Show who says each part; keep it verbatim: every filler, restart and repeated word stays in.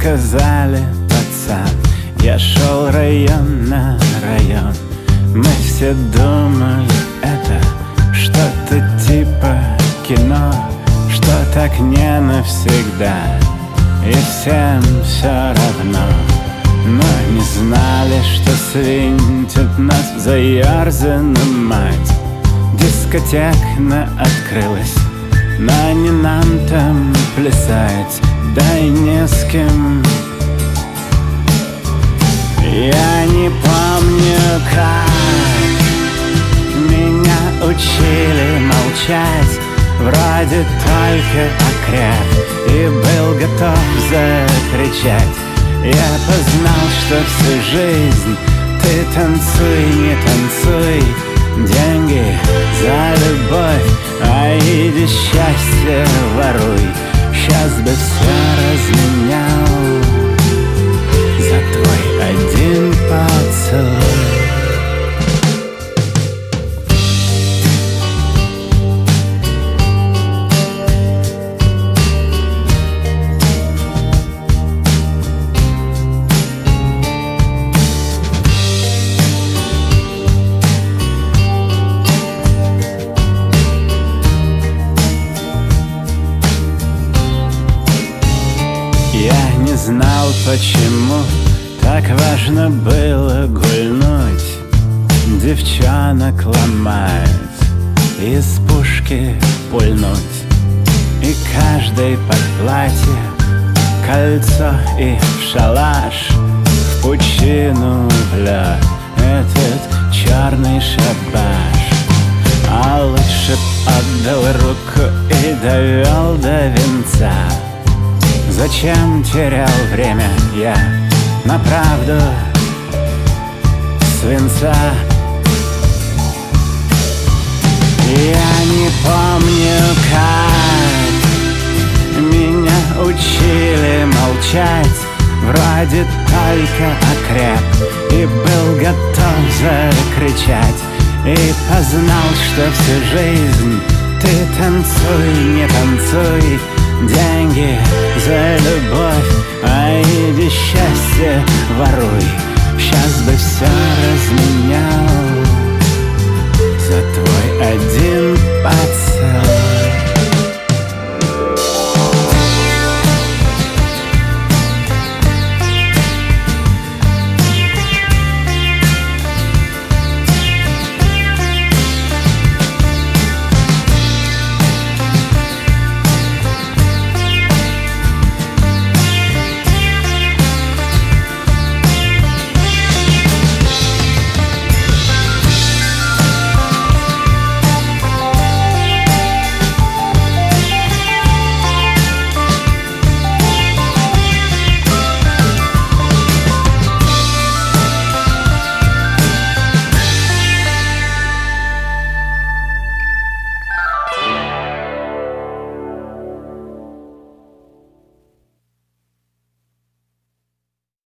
Speaker 1: сказали, пацан, я шел район на район. Мы все думали, это что-то типа кино, что так не навсегда, и всем все равно. Но не знали, что свинтит нас в заерзанную мать. Дискотека открылась, но не нам там плясать, да и не с кем. Я не помню, как меня учили молчать, вроде только окреп и был готов закричать. Я познал, что всю жизнь ты танцуй, не танцуй, деньги за любовь, а иди счастье воруй. Сейчас бы все разменял за твой один поцелуй. Я не знал, почему так важно было гульнуть, девчонок ломать, из пушки пульнуть, и каждый под платье кольцо и в шалаш, в пучину бля этот черный шабаш. А лучше б отдал руку и довел до венца. Зачем терял время я на правду свинца? Я не помню, как меня учили молчать, вроде только окреп и был готов закричать. И познал, что всю жизнь ты танцуй, не танцуй, деньги за любовь, а иди счастье воруй. Сейчас бы все разменял за твой один поцелуй.